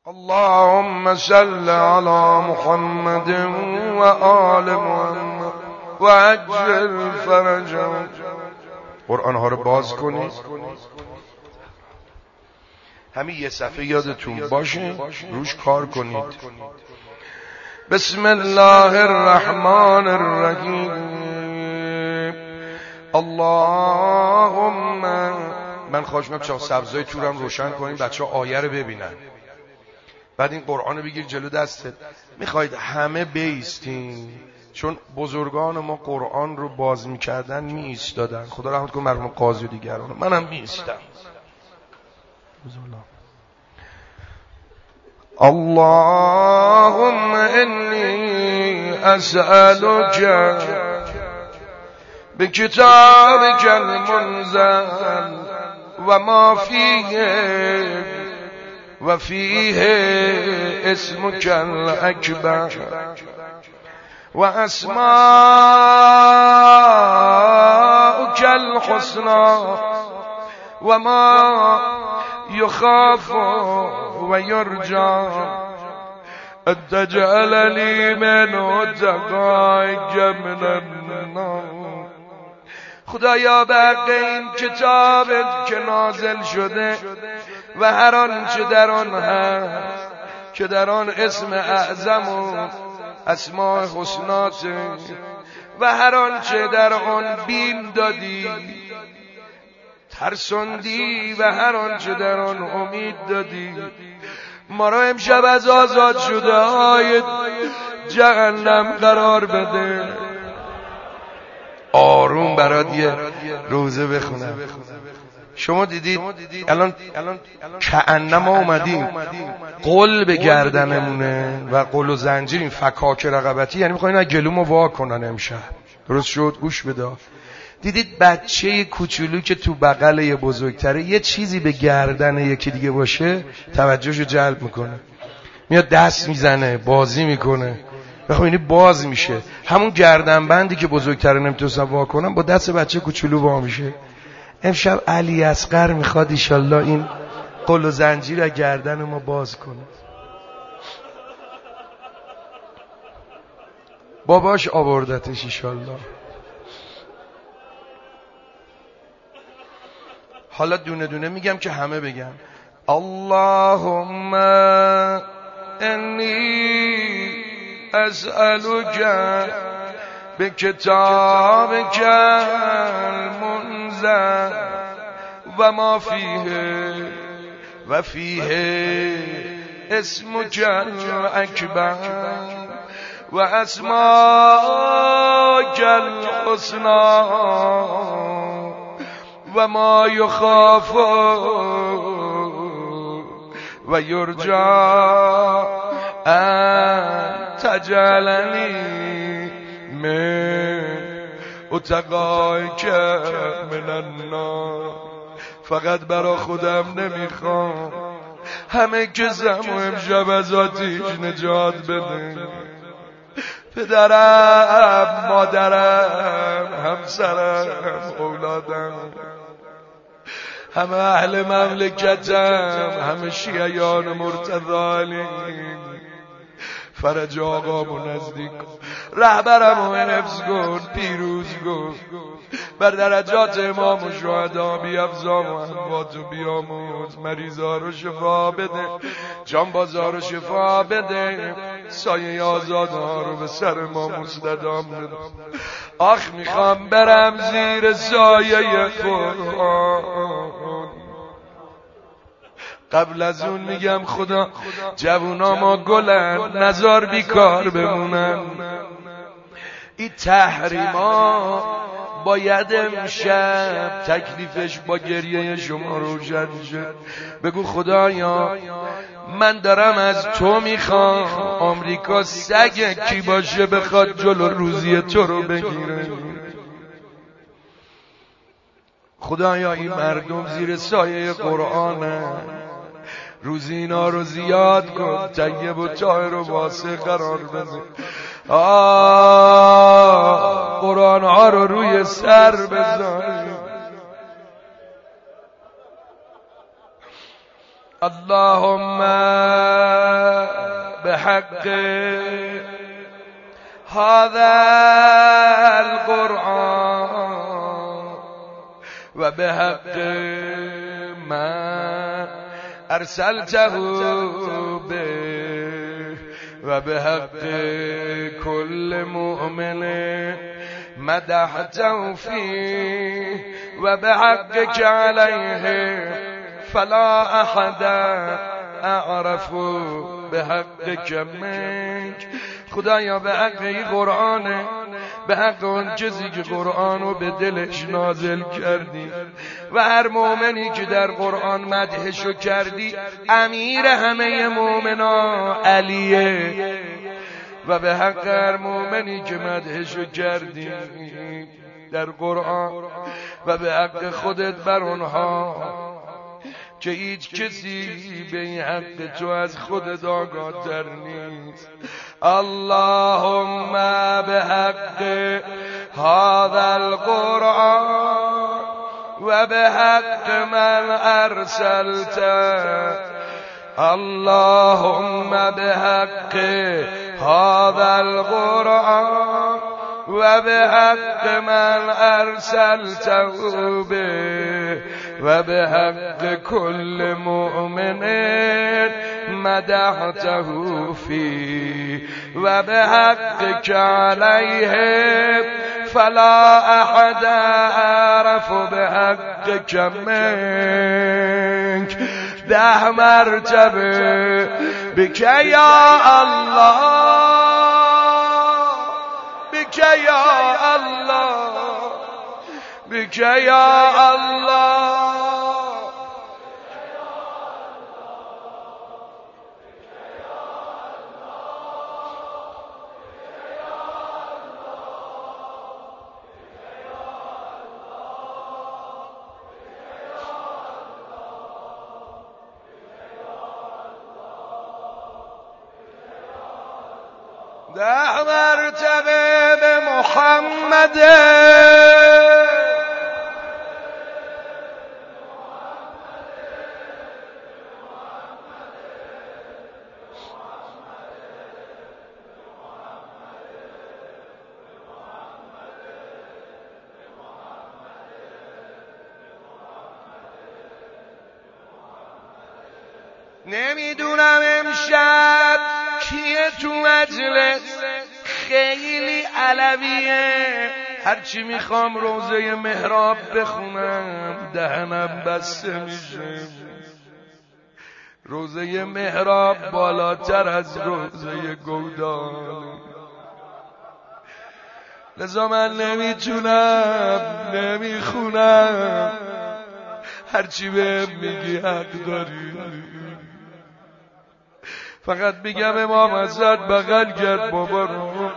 اللهم صل على محمد و آل محمد و عجل فرجهم. قرآن ها رو باز کنید، همین یه صفحه یادتون باشه روش کار کنید. بسم الله الرحمن الرحیم. اللهم، من خواهش میکنم چراغ سبزای تورم روشن کنیم بچه ها آیه رو ببینن، بعد این قرآن رو بگیر جلو دستت. میخواید همه بیستین، چون بزرگان ما قرآن رو باز میکردن میایستادن. خدا رحمت کنه مرحوم قاضی و دیگران، منم میایستم. اللهم انی اسألک بکتابک المنزل و ما فیه و فیه اسمک الاکبر و اسماؤک الحسنى و ما یخاف و یرجى ان تجعل لی منه تقایک من النار. خدایا به حق این کتابت که نازل شده و هر آنچه در آن هست که در آن اسم اعظم و اسماء حسنات و هر آنچه در آن بیم دادی ترساندی و هر آنچه در آن امید دادی، ما را امشب از آزاد شده های جهنم قرار بده. آروم برات یه روزه بخونم. شما دیدید الان کأنما اومدیم قل به گردنمونه و قل و زنجیر، این فکاک رقبتی، یعنی میخواین از گلومو وا کنن امشب. درست شد؟ گوش بده. دیدید بچه کوچولو که تو بغل یه بزرگتره یه چیزی به گردن یکی دیگه باشه توجهشو جلب میکنه، میاد دست میزنه بازی میکنه، بخوینی باز میشه. همون گردنبندی که بزرگتره نمیتونستن وا کنن با دست بچه کوچولو وا میشه. امشب علی اصغر میخواد ایشالله این قل و زنجیر از گردن ما باز کنه. باباش آوردتش ایشالله. حالا دونه دونه میگم که همه بگم. اللهم انی اسألک بکتابک المنزل و ما فیه و فیه اسمک الاکبر و اسماءک الحسنى و ما یخاف و یرجى ان تجعلنی من اتقایک من النار. فقط برا خودم نمیخوام، همه کسم و امشب از آتیش نجات بده. پدرم، مادرم، همسرم، اولادم، همه اهل مملکتم، همه شیعیان مرتضی علی، فرج آقامو نزدیک کن، رهبرمو حفظ کن، پیروز کن، بر درجات امام و شهدا بیفزا و اموات و بیاموز، مریضا رو شفا بده، جانبازا رو شفا بده، سایه آزادها رو به سر ما مستدام بده. آخ میخوام برم زیر سایه قرآن. قبل از اون میگم خدا جوونا ما گلن نزار بیکار بمونن. این تحریما باید امشب تکلیفش با گریه شما روشن شد. بگو خدایا من دارم از تو میخوام آمریکا سگ کی باشه بخواد جلو روزی تو رو بگیره. خدایا این مردم زیر سایه قرآنه، روزی اینا رو زیاد کن، طیب و طاهر و واسع قرار بده. قرآن ها رو روی سر بذار. اللهم بحق هذا القرآن وبحق من أرسلته به وبحق كل مؤمن مدحته فيه وبحقك عليه فلا أحد أعرف بحقك منك. خدایا به حق این قرآنه، به حق اون چیزی که قرآنو به دلش نازل کردی و هر مؤمنی که در قرآن مدحشو کردی امیر همه مؤمنا علیه و به حق هر مؤمنی که مدحشو کردی در قرآن و به حق خودت بر اونها که هیچ کسی به این حق تو از خودت آگاه‌تر نیست. اللهم به حق هذا القرآن و به حق من ارسلته اللهم به حق هذا القرآن و به حق من ارسلته به و به حق كل مؤمن مدحته فيه و به حقك عليه فلا احد اعرف بحقك منك. 10 مرتبه بك یا الله، بك یا الله، بك یا الله. ده مرتبه به محمد نمیدونم امشب کیه تو مجلس خیلی علویه، هرچی میخوام روزه محراب بخونم دهنم بسته میشه. روزه محراب بالاتر از روزه گودال، لذا من نمیتونم نمیخونم، هرچی بهم میگی حق داری. فقط میگم امام حضرت بغل کرد بابا رو.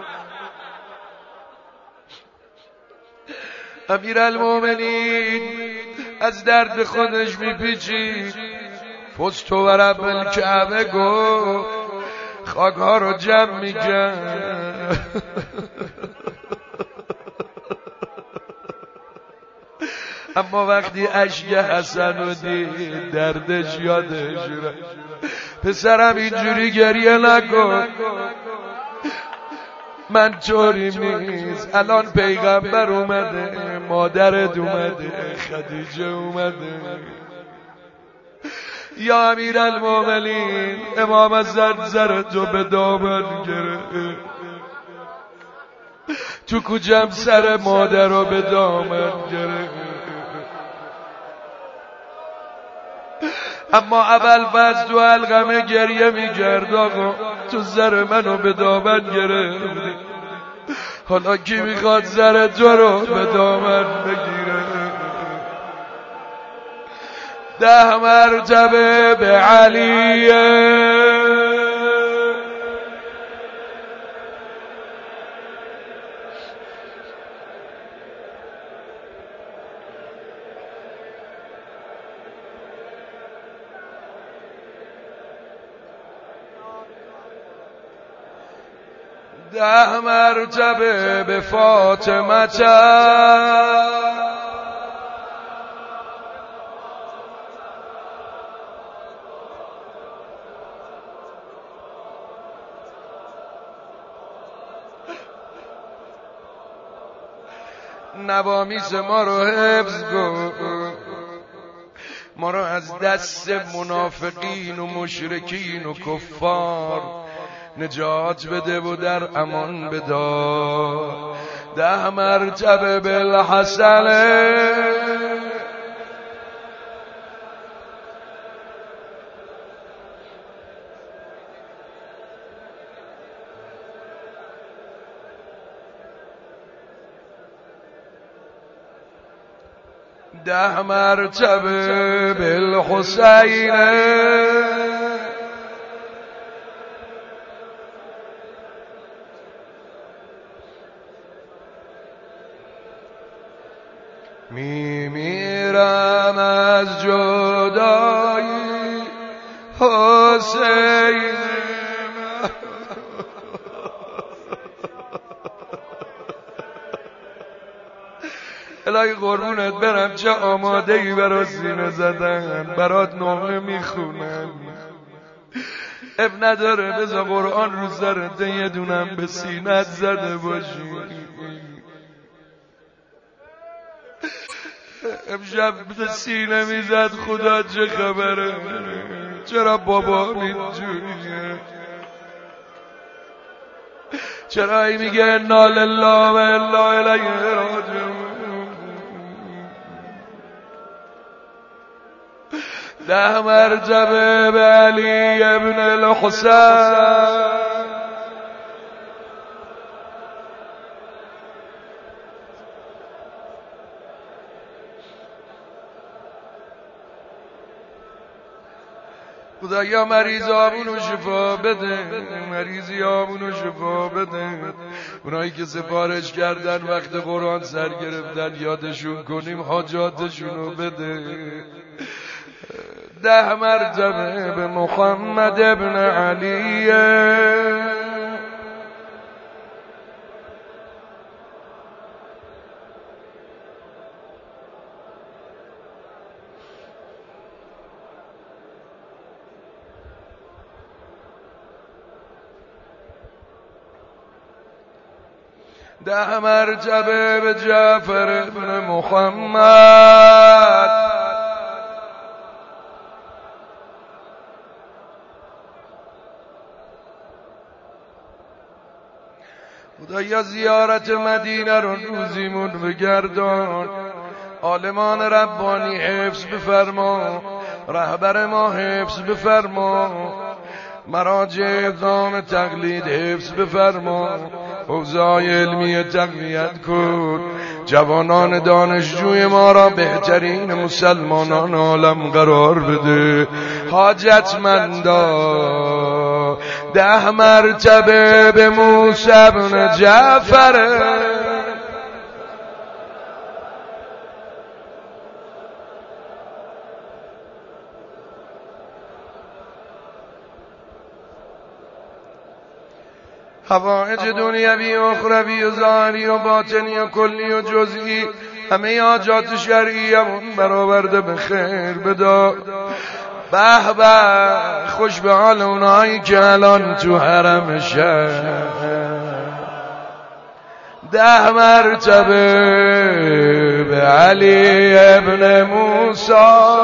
امیرالمومنین از درد خودش میپیچید. فزت و رب الکعبه گفت خاک‌ها رو جمع میکرد. اما وقتی اشک حسن رو دید دردش یادش رفت. پسرم اینجوری گریه نکن، من طوریم نیست. الان پیغمبر اومده، مادرت اومده، خدیجه اومده. یا امیرالمومنین امام حضرت زرتو به دامن گرفت، تو کوچم سر مادر رو به دامن گرفت. اما اول فصل تو القمه گریه میکرد آقا تو زر منو به دامن گرفت. حالا کی میخواد زر تو رو به دامن بگیره؟ 10 مرتبه به علیه. ده مرتبه به فاطمه نوامیس ما رو حفظ کن، ما رو از دست منافقین و مشرکین و کفار نجات بده و در امان بدار. 10 مرتبه بالحسنه ده مرتبه بالحسین میمیرم از جدایی حسین. الهی قربونت برم چه آماده‌ای برات سینه زدن، برات نامه میخونن. اب نداره بذار قرآن رو سرت یه دونم به سینت زده باشی. امشب به سینه میزد خدا چه خبره، چرا بابا اینجوریه، چرا ای میگه انا لله و انا الیه راجعون. 10 مرتبه به علی ابن الحسین. خدایا مریضامونو شفا بده، مریضیامونو شفا بده. اونایی که سفارش کردن وقت قرآن سر گرفتن یادشون کنیم حاجاتشونو بده. 10 مرتبه به محمد ابن علی. ده مرتبه به جعفر ابن محمد. خدایا زیارت مدینه رو روزیمون بگردان، عالمان ربانی حفظ بفرما، رهبر ما حفظ بفرما، مراجع اقدام تقلید حفظ بفرما، حوزه‌های علمی تقویت کن، جوانان دانشجوی ما را بهترین مسلمانان عالم قرار بده. حاجتمندا 10 مرتبه به موسی بن جعفر. حوائج دنیوی و اخروی و ظاهری و باطنی و کلی و جزئی، همه حاجات شرعیمون برآورده به خیر بدا. به به خوش به حال اونایی که الان تو حرم شهر. 10 مرتبه به علی ابن موسی.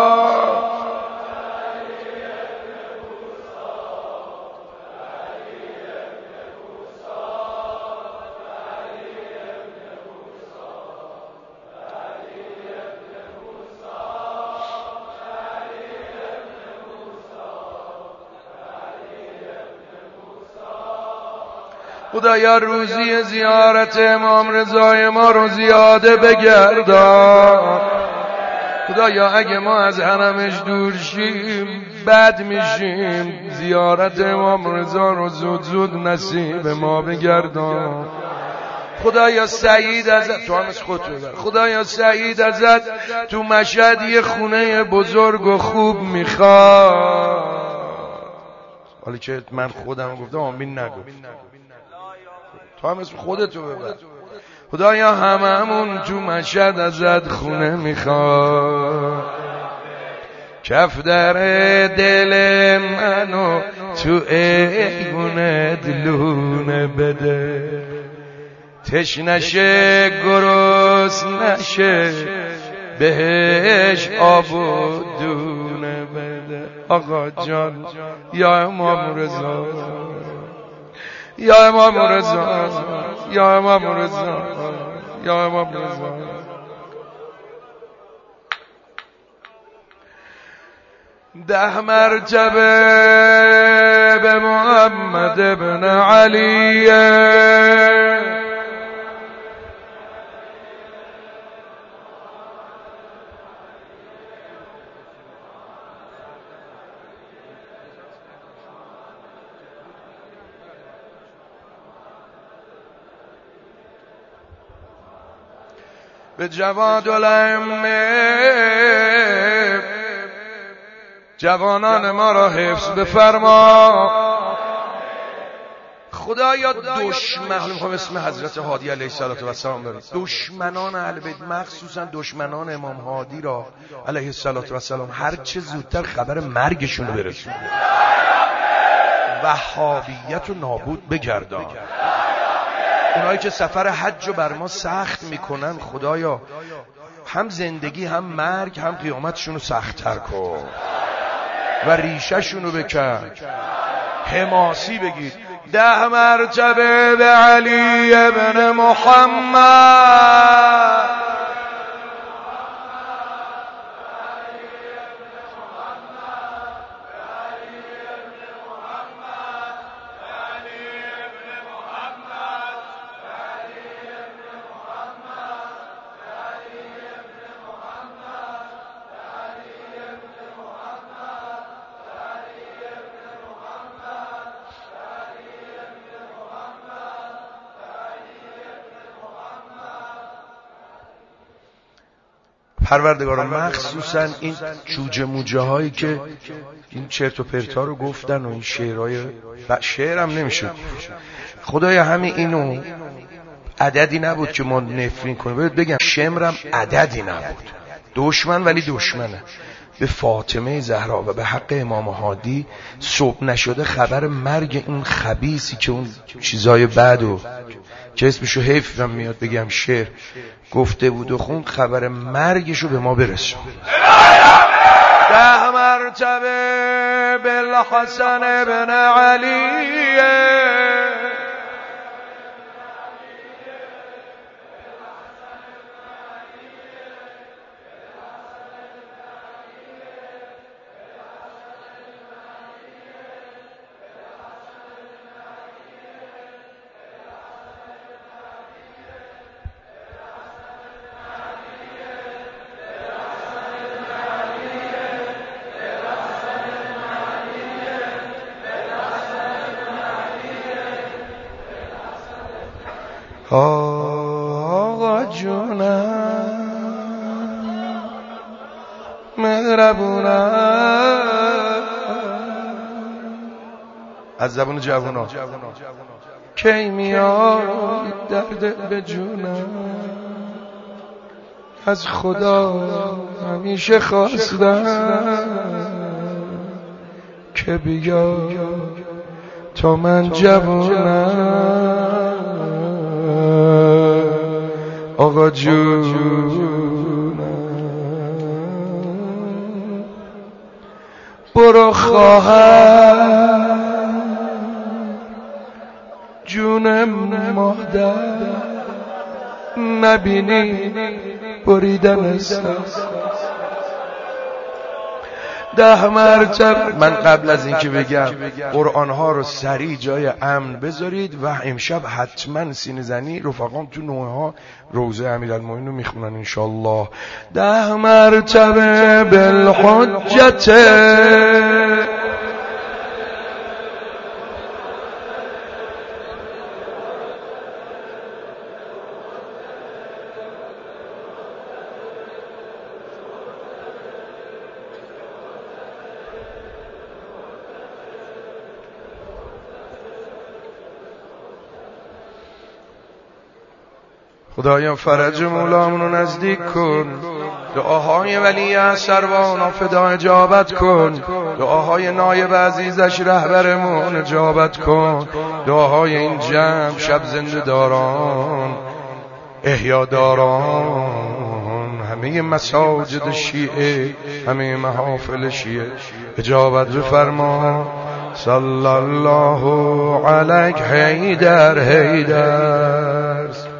خدایا روزی زیارت امام رضای ما رو زیاده بگردان. خدایا اگه ما از حرمش دور شیم بد میشیم، زیارت امام رضا رو زود زود نصیب ما بگردان. خدایا سعید ازت، تو هم از خودت ببر، خدایا سعید ازت تو مشهد یه خونه بزرگ و خوب میخواد. حالی که من خودم گفتم آمین نگو، تو هم اسم خودتو ببر. خدایا هممون تو مشهد ازت خونه میخواد. کف در دل منو تو ایوونت لونه بده، تشنشه گرس نشه بهش آب و دونه بده. آقا جان یا امام رضا، یا امام رضا، یا امام رضا، یا امام رضا. ده مرتبه به محمد ابن علی به جواد الائمه جوانان ما را حفظ بفرما. خدایا دشمن، میخوام اسم حضرت هادی علیه السلام بریم، دشمنان اهل بیت مخصوصا دشمنان امام هادی را علیه السلام هر چه زودتر خبر مرگشون رو برسون، وهابیت رو نابود بگردان. اونایی که سفر حج رو بر ما سخت میکنن خدایا هم زندگی هم مرگ هم قیامتشون رو سخت‌تر کن و ریشه‌شون رو بکن. حماسی بگید 10 مرتبه به علی ابن محمد. پروردگاران مخصوصا این جوجه موجه هایی که این چرت و پرتا رو گفتن و این شعرهای شعرم نمیشه خدایا همین اینو عددی نبود که ما نفرین کنیم. بگم شمرم عددی نبود، دشمن ولی دشمنه به فاطمه زهرا و به حق امام هادی. صبح نشده خبر مرگ اون خبیثی که اون چیزای بد و که اسمشو حیفم میاد بگم شعر گفته بود و خون، خبر مرگشو به ما برسون. 10 مرتبه بالحسن ابن علی آقا جونم مهربونم از زبون جوونا کی میاد درد به جونم، از خدا همیشه خواستم که بیا تا من جوونم. آقا جونم برو خواهر جون مادر نبینی بریدن است. 10 مرتبه من قبل از اینکه بگم قرآن ها رو سریع جای امن بذارید و امشب حتما سینه زنی رفقام تو نوه ها روضه امیرالمومنین رو میخونن انشالله. 10 مرتبه بالحجت خدایا فرج مولامون رو نزدیک کن، دعاهای ولی اثروان فدا اجابت کن، دعاهای نایب عزیزش رهبرمون اجابت کن، دعاهای این جمع شب زنده داران احیاداران، همه مساجد شیعه، همه محافل شیعه اجابت بفرما. صلی الله علیک حیدر حیدر.